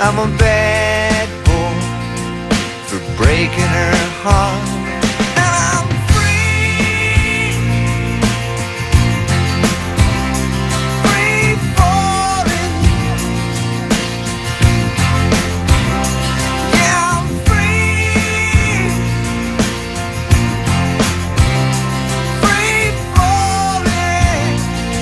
I'm a bad boy for breaking her heart. And I'm free, free falling. Yeah, I'm free, free falling.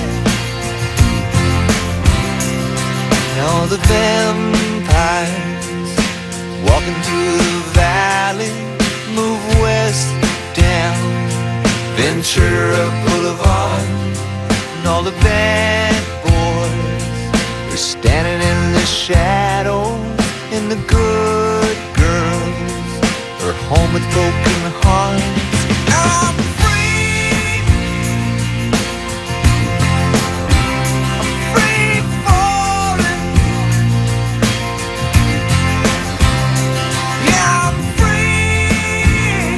And all the vampires walking through the valley move west down Ventura Boulevard. And all the bad boys are standing in the shadows, and the good girls are home with broken hearts. I'm free, I'm free falling. Yeah, I'm free,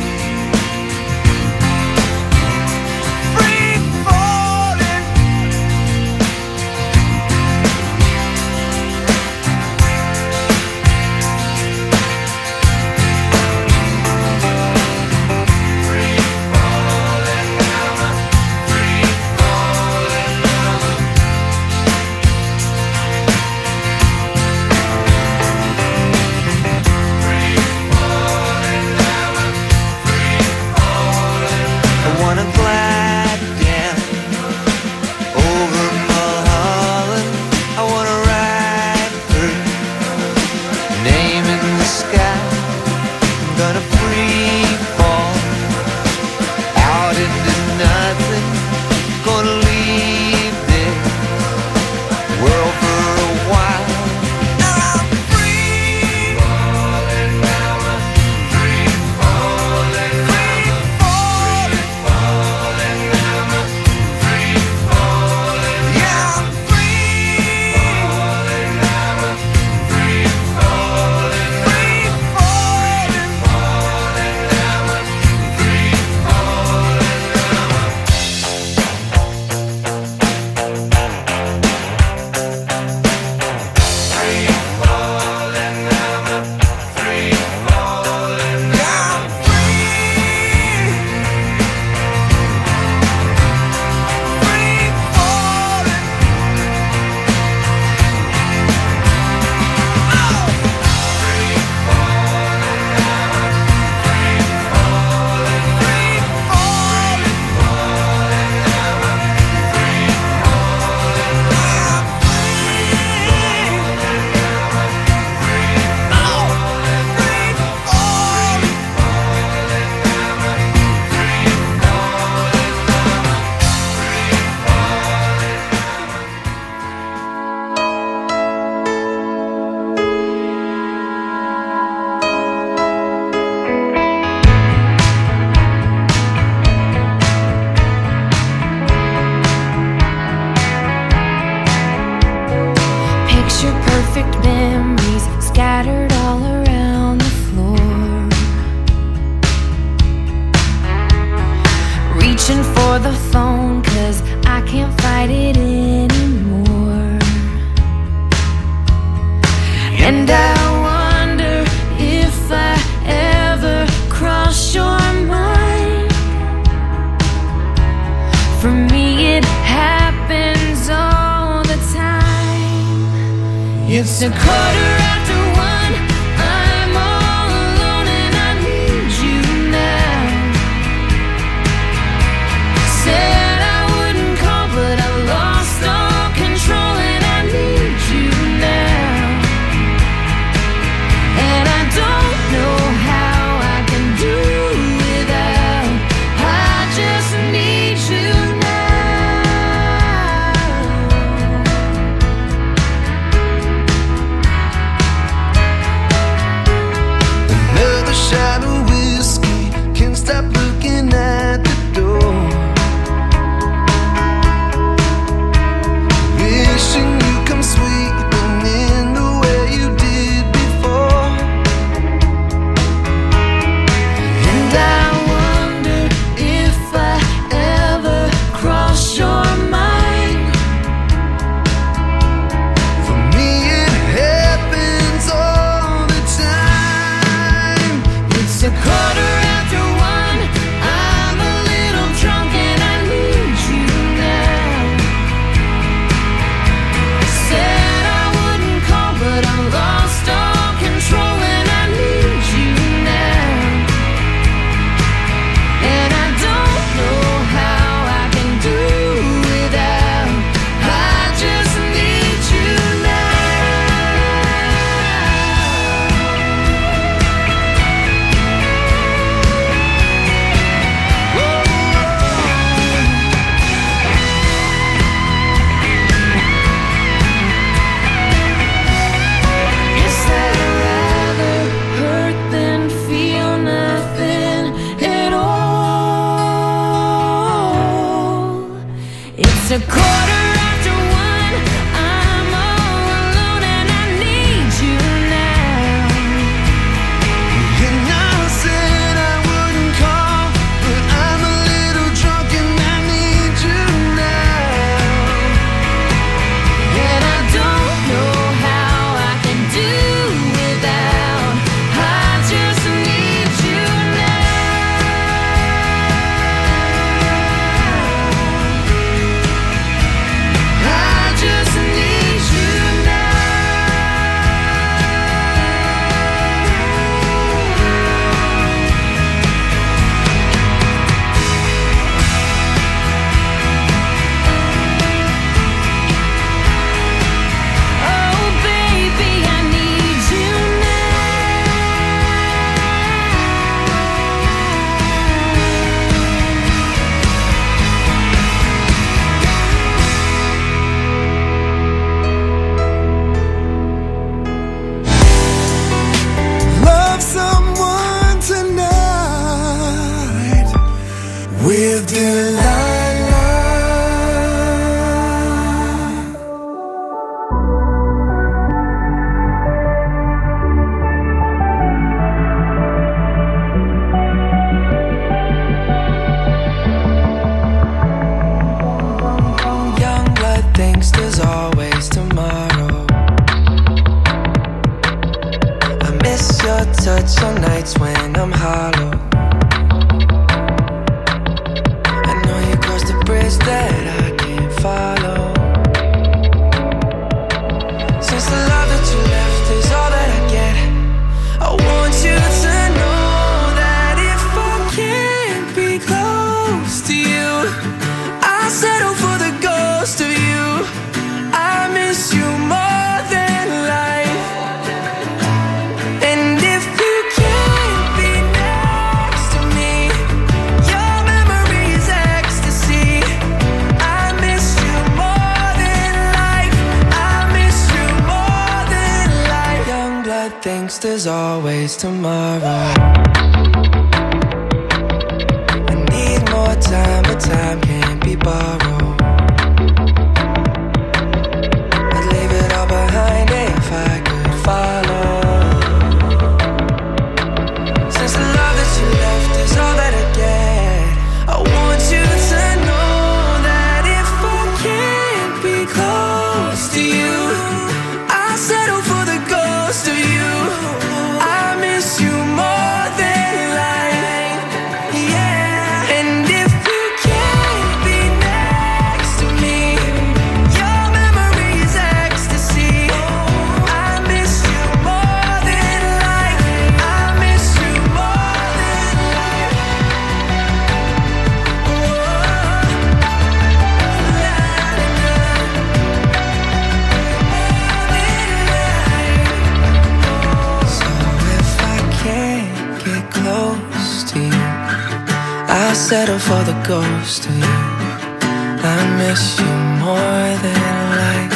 free falling. Free falling, I'm a free falling, I'm a free falling, I'm a free falling. I wanna glide down over Mulholland. I wanna write her name in the sky. I'm gonna free fall out into nothing. Gonna leave this world for a while. I'm free falling, I'm a free falling, free falling, falling, I'm a free falling. Yeah, I'm free falling, I'm a free falling, free falling, falling, I'm a free falling, I'm a free falling, I'm a free falling, I'm free falling. Picture perfect memories scattered all around the floor. Reaching for the phone 'cause I can't fight it anymore. And I wonder if I ever cross your mind. For me it happens all the time. It's a quarter after one. I'm all alone and I need you now. Said I wouldn't call, but I lost all control and I need you now. And I don't know how I can do without. I just need you now. touch on nights when I'm hollow. I know you crossed the bridge that I can't follow. Since the love that you left is all that I get, I want you to know that if I can't be close to you, I settle for the ghost of you. I miss you more than life. And if you can't be next to me, your memory is ecstasy. I miss you more than life. I miss you more than life. Young blood thinks there's always tomorrow. I need more time, but time can't be borrowed. I'd leave it all behind if I could follow. Since the love that you left is all that I get, I want you to know that if I can't be close to you, I settle for the ghost of you. I miss you more than life, yeah. And if you can't be next to me, your memory is ecstasy. I miss you more than life. I miss you more than life. So if I can't get close to you, I settle for the ghost of you. I miss you more than life.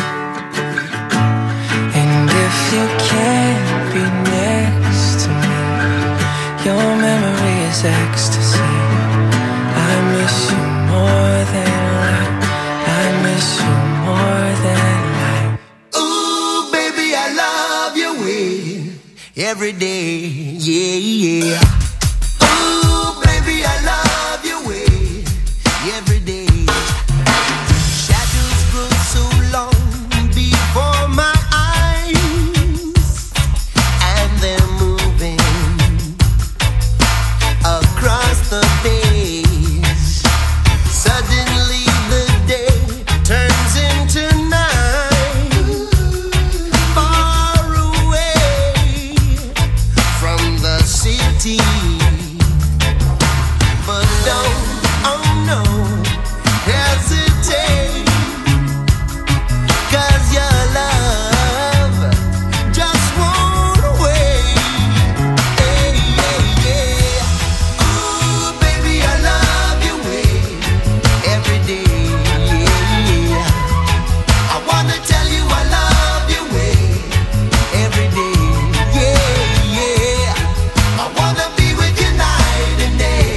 And if you can't be next to me, your memory is ecstasy. I miss you more than life. I miss you more than life. Ooh, baby, I love your way every day, yeah, yeah. Ooh, baby, I love your way every day. Shadows grow so long before my eyes, and they're moving across the days. Suddenly the day turns into night, far away from the city. But don't, oh no, hesitate, 'cause your love just won't wait. Hey, yeah, yeah. Ooh, baby, I love your way every day, yeah. I wanna tell you I love your way every day, yeah, yeah. I wanna be with you night and day.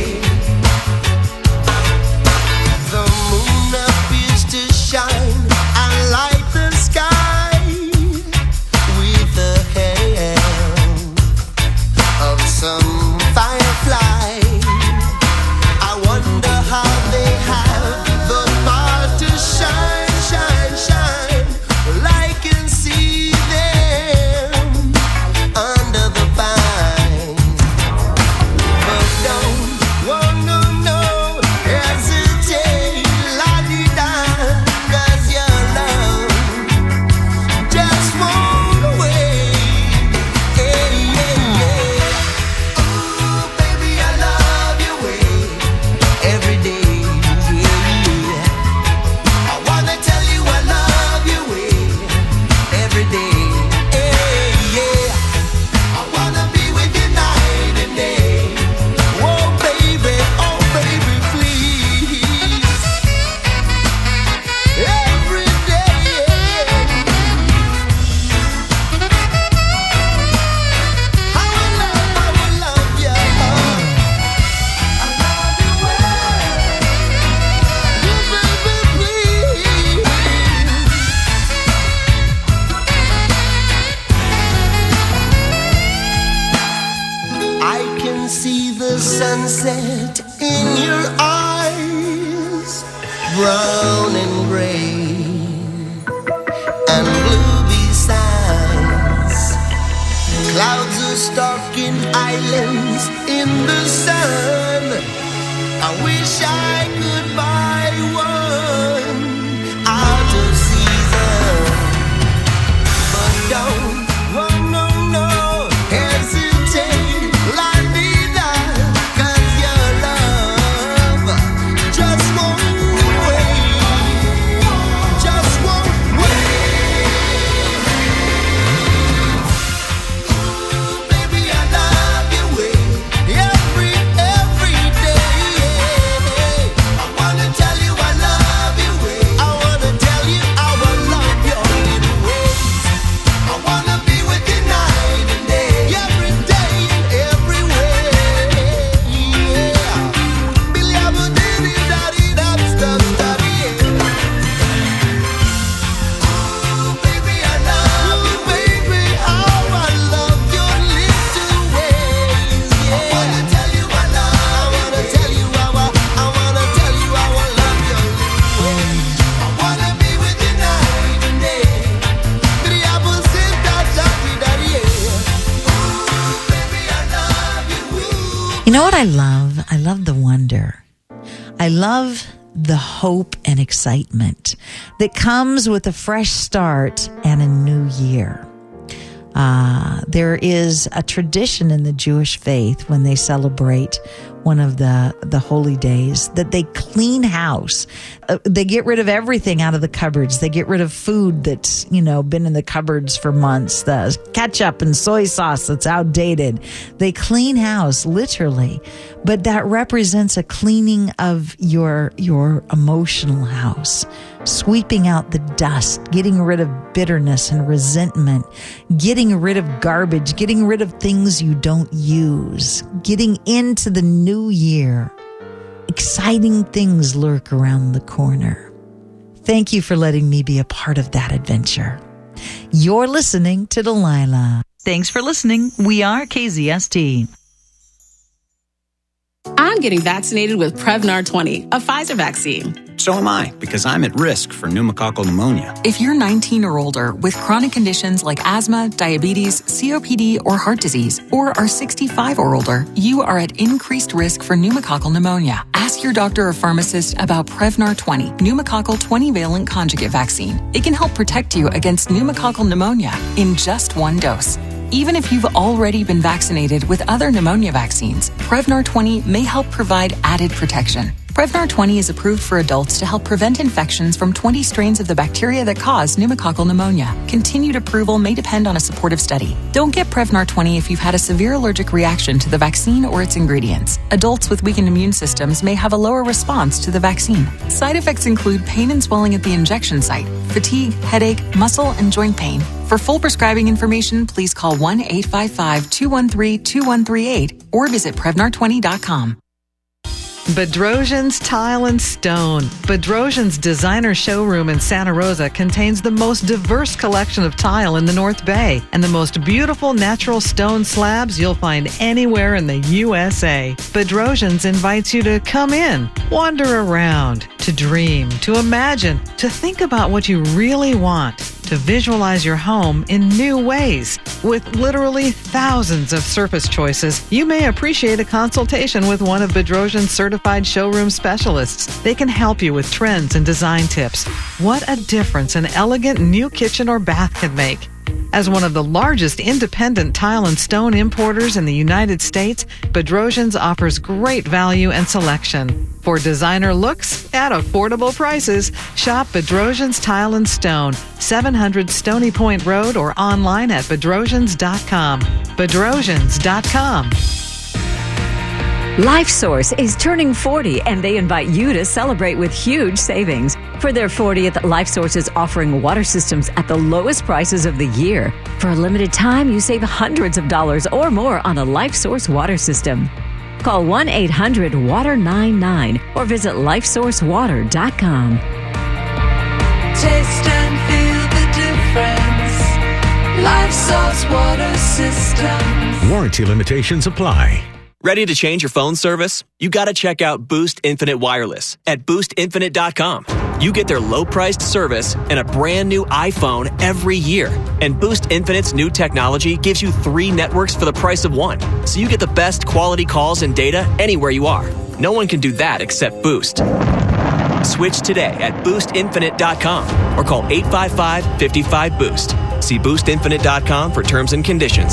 The moon appears to shine and light the sky with the help of some firefly. I wonder how they have the power to shine, shine, shine. Well, I can see them under the vine. But don't, oh no, no, hesitate, la-di-da, 'cause your love just won't wait. Yeah, yeah, yeah. Ooh, baby, I love your way every day, yeah. I wanna tell you I love your way every day, yeah, yeah. I wanna be with you night and day. Oh baby, please. Every day, I will love you. I love you well. Oh baby, please. I can see the sunset in your eyes, brown and gray and blue besides. Clouds are stalking islands in the sun. I wish I could buy one out of season. But don't, oh no, no, hesitate, la vida, 'cause your love just won't wait, just won't wait. Ooh, baby, I love your way, every day. I wanna tell you I love your way. I wanna tell you how I love your little ways. I wanna be with you night and day, every day and every way. Yeah. Billy Abba diddy daddy dab stub daddy. Ooh, baby, I love you, baby. How I love your little ways. Yeah. I wanna tell you I love. I wanna tell you how I wanna tell you how I love your little ways. I wanna be with you night and day. Billy Abba said that daddy daddy. Ooh, baby, I love you. Ooh. You know what I love? I love the wonder. I love the hope and excitement that comes with a fresh start and a new year. There is a tradition in the Jewish faith when they celebrate one of the holy days that they clean house. They get rid of everything out of the cupboards. They get rid of food that's, been in the cupboards for months. The ketchup and soy sauce that's outdated. They clean house, literally. But that represents a cleaning of your emotional house. Sweeping out the dust, getting rid of bitterness and resentment, getting rid of garbage, getting rid of things you don't use, getting into the new year. Exciting things lurk around the corner. Thank you for letting me be a part of that adventure. You're listening to Delilah. Thanks for listening. We are KZST. I'm getting vaccinated with Prevnar 20, a Pfizer vaccine. So am I, because I'm at risk for pneumococcal pneumonia. If you're 19 or older with chronic conditions like asthma, diabetes, COPD, or heart disease, or are 65 or older, you are at increased risk for pneumococcal pneumonia. Ask your doctor or pharmacist about Prevnar 20, pneumococcal 20-valent conjugate vaccine. It can help protect you against pneumococcal pneumonia in just one dose. Even if you've already been vaccinated with other pneumonia vaccines, Prevnar 20 may help provide added protection. Prevnar 20 is approved for adults to help prevent infections from 20 strains of the bacteria that cause pneumococcal pneumonia. Continued approval may depend on a supportive study. Don't get Prevnar 20 if you've had a severe allergic reaction to the vaccine or its ingredients. Adults with weakened immune systems may have a lower response to the vaccine. Side effects include pain and swelling at the injection site, fatigue, headache, muscle, and joint pain. For full prescribing information, please call 1-855-213-2138 or visit Prevnar20.com. Bedrosian's Tile and Stone. Bedrosian's designer showroom in Santa Rosa contains the most diverse collection of tile in the North Bay and the most beautiful natural stone slabs you'll find anywhere in the USA. Bedrosian's invites you to come in, wander around, to dream, to imagine, to think about what you really want, to visualize your home in new ways. With literally thousands of surface choices, you may appreciate a consultation with one of Bedrosian's certified showroom specialists. They can help you with trends and design tips. What a difference an elegant new kitchen or bath can make. As one of the largest independent tile and stone importers in the United States, Bedrosian's offers great value and selection. For designer looks at affordable prices, shop Bedrosian's Tile and Stone, 700 Stony Point Road, or online at bedrosians.com. Bedrosians.com. LifeSource is turning 40 and they invite you to celebrate with huge savings. For their 40th, LifeSource is offering water systems at the lowest prices of the year. For a limited time, you save hundreds of dollars or more on a LifeSource water system. Call 1-800-WATER-99 or visit lifesourcewater.com. Taste and feel the difference. LifeSource water systems. Warranty limitations apply. Ready to change your phone service? You gotta check out Boost Infinite Wireless at boostinfinite.com. You get their low-priced service and a brand new iPhone every year. And Boost Infinite's new technology gives you 3 networks for the price of 1. So you get the best quality calls and data anywhere you are. No one can do that except Boost. Switch today at boostinfinite.com or call 855-55-BOOST. See boostinfinite.com for terms and conditions.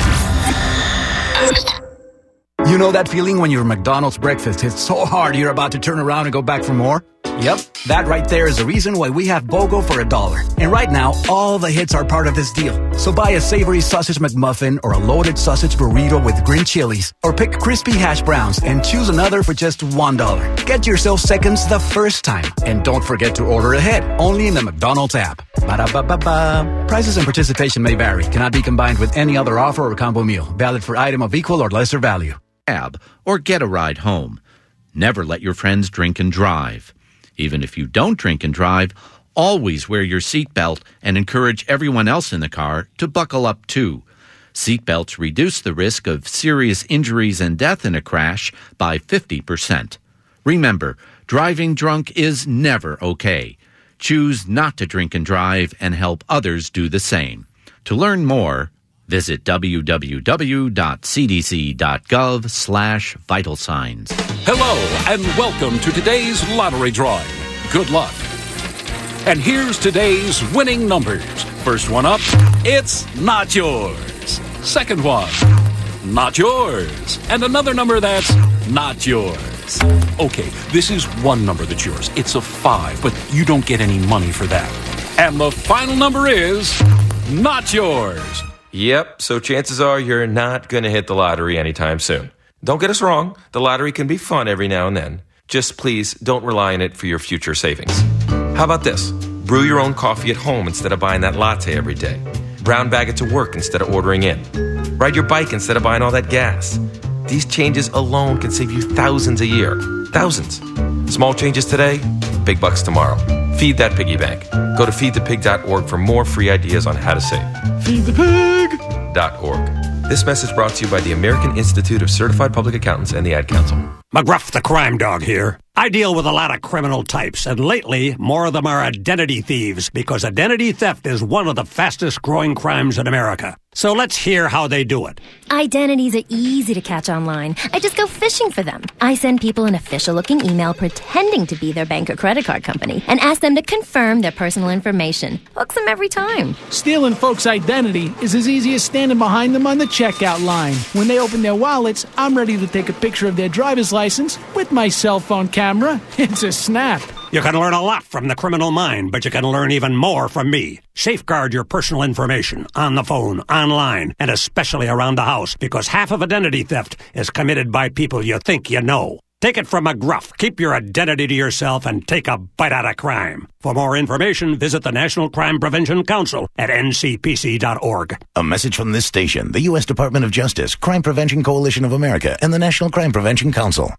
You know that feeling when your McDonald's breakfast hits so hard you're about to turn around and go back for more? Yep, that right there is the reason why we have BOGO for $1. And right now, all the hits are part of this deal. So buy a savory sausage McMuffin or a loaded sausage burrito with green chilies, or pick crispy hash browns and choose another for just $1. Get yourself seconds the first time. And don't forget to order ahead, only in the McDonald's app. Ba-da-ba-ba-ba. Prices and participation may vary. Cannot be combined with any other offer or combo meal. Valid for item of equal or lesser value. Or get a ride home. Never let your friends drink and drive. Even if you don't drink and drive, always wear your seatbelt and encourage everyone else in the car to buckle up too. Seatbelts reduce the risk of serious injuries and death in a crash by 50%. Remember, driving drunk is never okay. Choose not to drink and drive and help others do the same. To learn more, visit www.cdc.gov/vital signs. Hello, and welcome to today's lottery drawing. Good luck. And here's today's winning numbers. First one up, it's not yours. Second one, not yours. And another number that's not yours. Okay, this is one number that's yours. It's a 5, but you don't get any money for that. And the final number is not yours. Yep, so chances are you're not going to hit the lottery anytime soon. Don't get us wrong, the lottery can be fun every now and then. Just please don't rely on it for your future savings. How about this? Brew your own coffee at home instead of buying that latte every day. Brown bag it to work instead of ordering in. Ride your bike instead of buying all that gas. These changes alone can save you thousands a year. Thousands. Small changes today, big bucks tomorrow. Feed that piggy bank. Go to feedthepig.org for more free ideas on how to save. Feedthepig.org. This message brought to you by the American Institute of Certified Public Accountants and the Ad Council. McGruff the crime dog here. I deal with a lot of criminal types, and lately, more of them are identity thieves, because identity theft is one of the fastest growing crimes in America. So let's hear how they do it. Identities are easy to catch online. I just go fishing for them. I send people an official-looking email pretending to be their bank or credit card company and ask them to confirm their personal information. Hooks them every time. Stealing folks' identity is as easy as standing behind them on the checkout line. When they open their wallets, I'm ready to take a picture of their driver's license with my cell phone camera. It's a snap. You can learn a lot from the criminal mind, but you can learn even more from me. Safeguard your personal information on the phone, online, and especially around the house, because half of identity theft is committed by people you think you know. Take it from McGruff. Keep your identity to yourself and take a bite out of crime. For more information, visit the National Crime Prevention Council at ncpc.org. A message from this station, the U.S. Department of Justice, Crime Prevention Coalition of America, and the National Crime Prevention Council.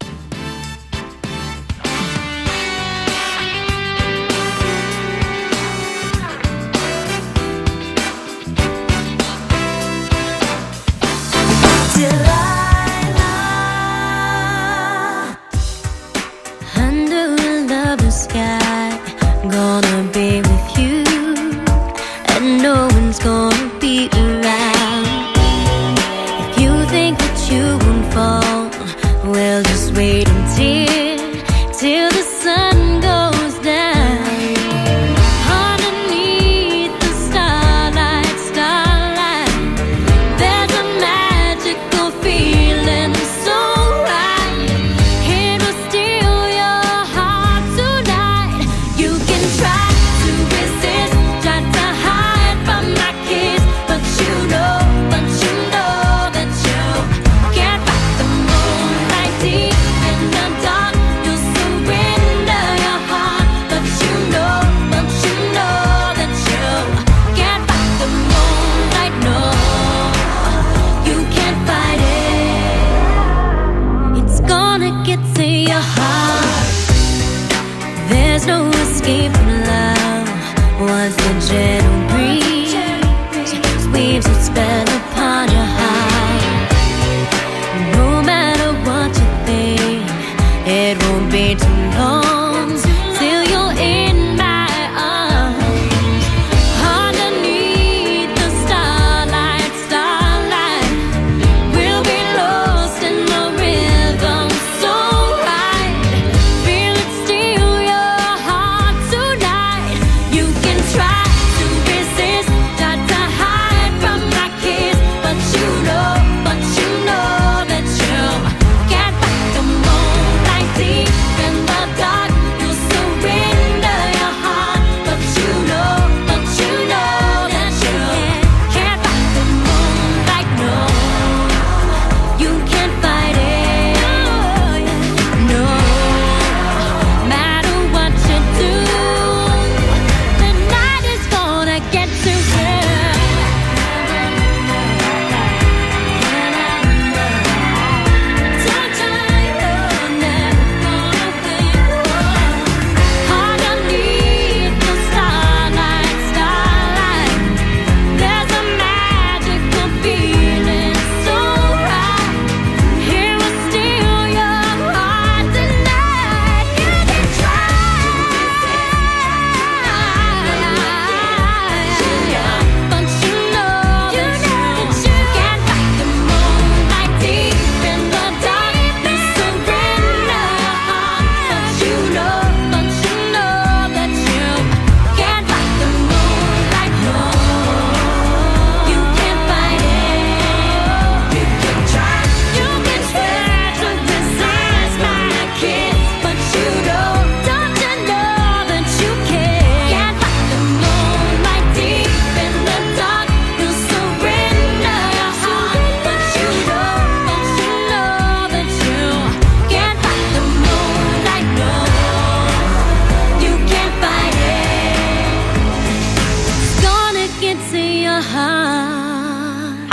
Gonna be with you, and no one's gonna be around. If you think that you won't fall, well, just wait till the sun goes down. Underneath the starlight, there's a magical feeling so right. It will steal your heart tonight. You can try to resist, try to hide from my kiss, but you know that you can't fight the moonlight deep in the dark. You surrender your heart, but you know that you can't fight the moonlight. No, you can't fight it. It's gonna get to your heart. There's no escape from love. Once the gentle breeze weaves its spell upon your heart, no matter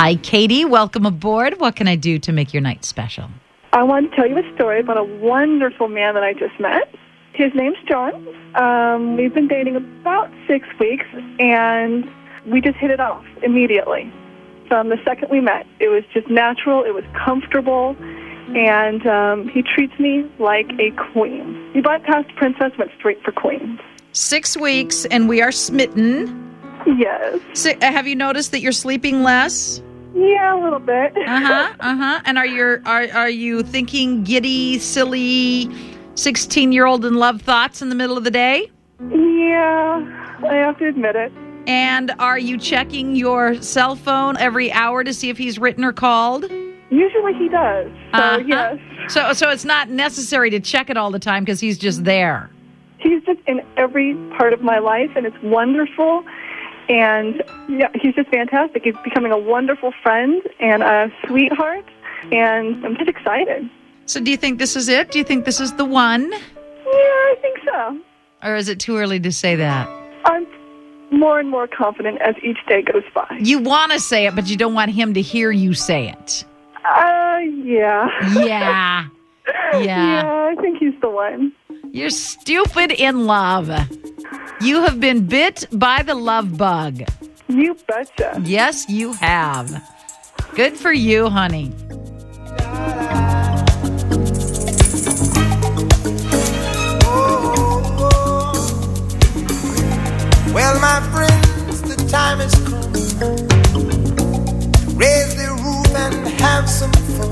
Hi, Katie. Welcome aboard. What can I do to make your night special? I want to tell you a story about a wonderful man that I just met. His name's John. We've been dating about 6 weeks, and we just hit it off immediately. From the second we met, it was just natural, it was comfortable, and he treats me like a queen. He bypassed princess, went straight for queen. 6 weeks, and we are smitten. Yes. So, have you noticed that you're sleeping less? Yeah, a little bit. And are you thinking giddy, silly, 16-year-old in love thoughts in the middle of the day? Yeah, I have to admit it. And are you checking your cell phone every hour to see if he's written or called? Usually he does. So yes. So it's not necessary to check it all the time because he's just there. He's just in every part of my life, and it's wonderful. And yeah, he's just fantastic. He's becoming a wonderful friend and a sweetheart, and I'm just excited. So do you think this is it? Do you think this is the one? Yeah, I think so. Or is it too early to say that? I'm more and more confident as each day goes by. You want to say it, but you don't want him to hear you say it. Yeah. Yeah. Yeah, I think he's the one. You're stupid in love. You have been bit by the love bug. You betcha. Yes, you have. Good for you, honey. Well, my friends, the time has come to raise the roof and have some fun.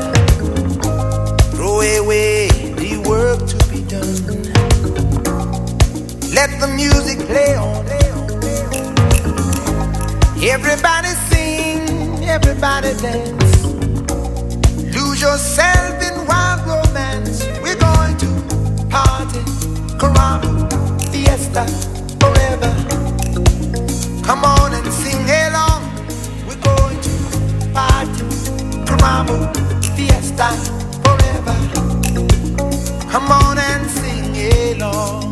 Throw away the work to be done. Let the music play on. Everybody sing, everybody dance. Lose yourself in wild romance. We're going to party, caramba, fiesta, forever. Come on and sing along. We're going to party, caramba, fiesta, forever. Come on and sing along.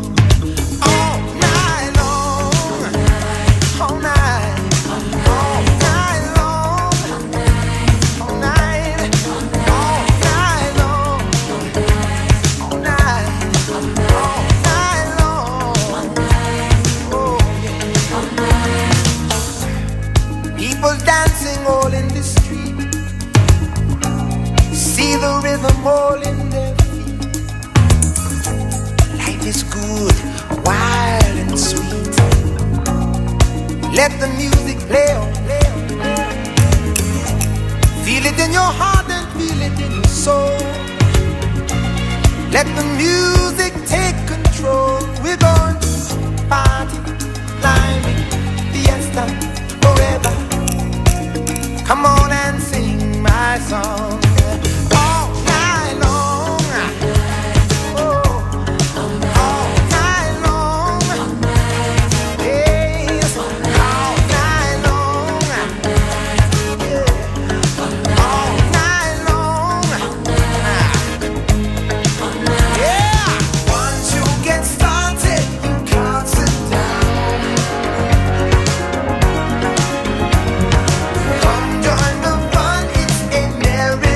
Dancing all in the street, see the rhythm all in their feet. Life is good, wild and sweet. Let the music play on. Feel it in your heart and feel it in your soul. Let the music take control. We're going to party, climbing, fiesta, forever. Come on and sing my song all night long. Oh, all night long. Yes, all night long. Yeah, all night long. Yeah, once you get started, you can't sit down. Join the fun, it's a merry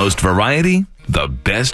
most variety, the best